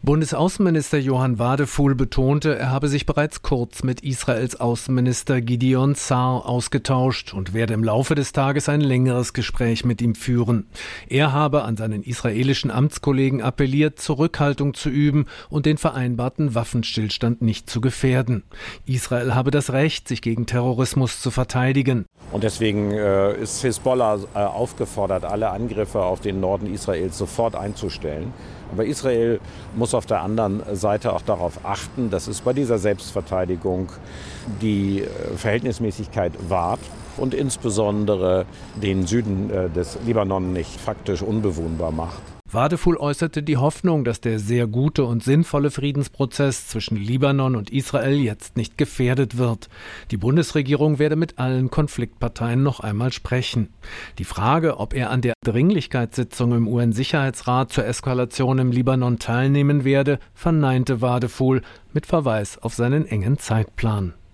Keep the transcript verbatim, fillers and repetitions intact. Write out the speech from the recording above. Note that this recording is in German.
Bundesaußenminister Johann Wadefuhl betonte, er habe sich bereits kurz mit Israels Außenminister Gideon Sa'ar ausgetauscht und werde im Laufe des Tages ein längeres Gespräch mit ihm führen. Er habe an seinen israelischen Amtskollegen appelliert, Zurückhaltung zu üben und den vereinbarten Waffenstillstand nicht zu gefährden. Israel habe das Recht, sich gegen Terrorismus zu verteidigen. Und deswegen äh, ist Hisbollah äh, aufgefordert, alle Angriffe auf den Norden Israels sofort einzustellen. Aber Israel muss auf der anderen Seite auch darauf achten, dass es bei dieser Selbstverteidigung die Verhältnismäßigkeit wahrt und insbesondere den Süden des Libanon nicht faktisch unbewohnbar macht. Wadefuhl äußerte die Hoffnung, dass der sehr gute und sinnvolle Friedensprozess zwischen Libanon und Israel jetzt nicht gefährdet wird. Die Bundesregierung werde mit allen Konfliktparteien noch einmal sprechen. Die Frage, ob er an der Dringlichkeitssitzung im U N-Sicherheitsrat zur Eskalation im Libanon teilnehmen werde, verneinte Wadefuhl mit Verweis auf seinen engen Zeitplan.